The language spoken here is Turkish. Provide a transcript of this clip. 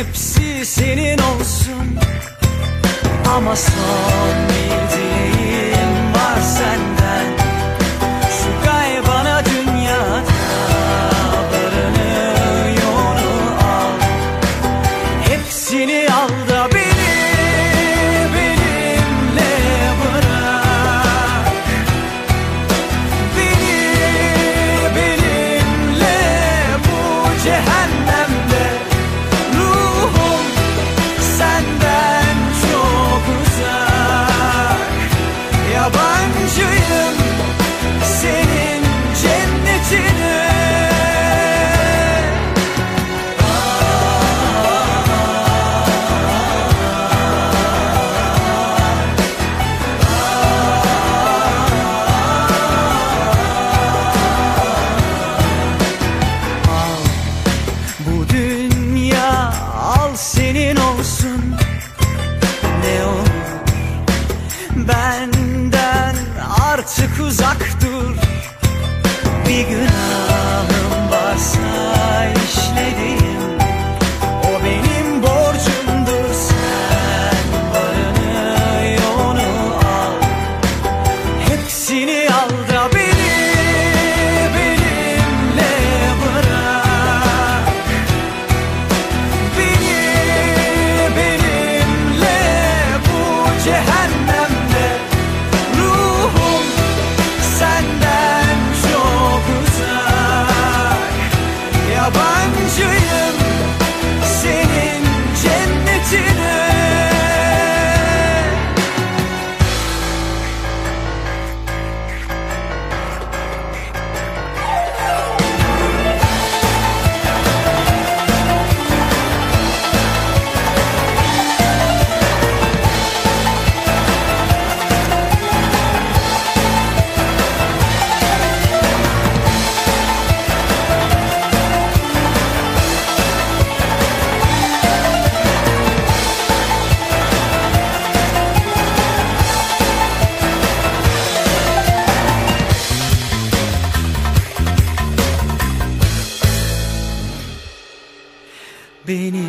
hepsi senin olsun. Ama son bir dileğim var senden. Şu gaybana dünyada varını yoğunu al. Hepsini al da beni benimle bırak. Beni benimle bu cehennemde. Ruhum senden çok uzak. Yabancıyım senin cennetine. Bu dünya al senin olsun. Ne olur benden artık uzak dur. Bir günahım varsa işlediğim, o benim borcumdur. Sen varını yoğunu al. Hepsini al da beni benimle bırak. Beni benimle bu cehennemde. Ruhum senden çok uzak. Yabancıyım senin cennetine. Beni